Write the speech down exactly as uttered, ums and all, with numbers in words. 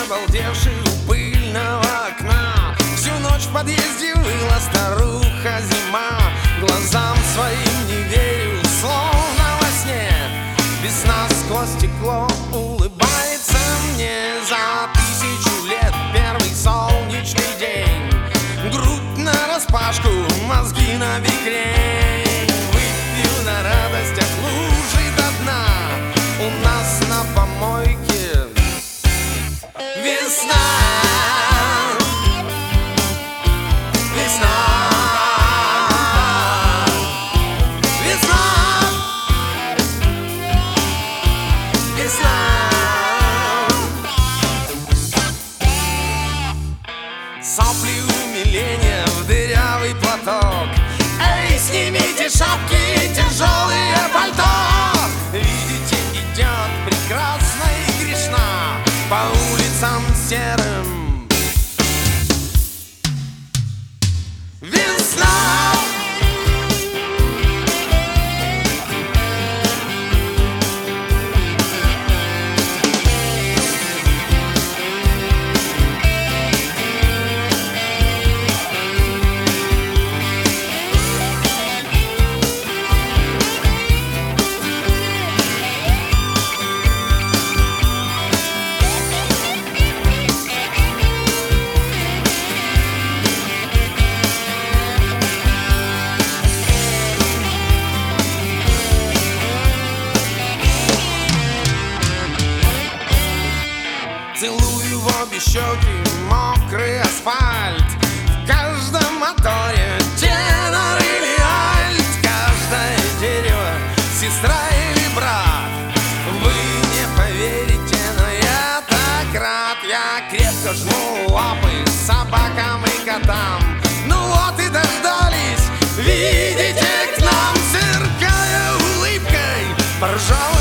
обалдевший у пыльного окна. Всю ночь в подъезде выла старуха зима. Глазам своим не верю, словно во сне. Весна сквозь стекло улыбается мне. За тысячу лет первый солнечный день. Грудь нараспашку, мозги на бекрень. Выпью на радостях лужи до дна. У нас на помойке весна. Весна. Весна. Весна. Сопли умиления в дырявый платок. Эй, снимите шапки, тяжелые пальто. Видите, идет прекрасно и грешна по улицам серым весна. Целую в обе щеки мокрый асфальт. В каждом моторе тенор или альт. Каждое дерево сестра или брат. Вы не поверите, но я так рад. Я крепко жму лапы собакам и котам. Ну вот и дождались, видите, к нам, сверкая улыбкой, поржал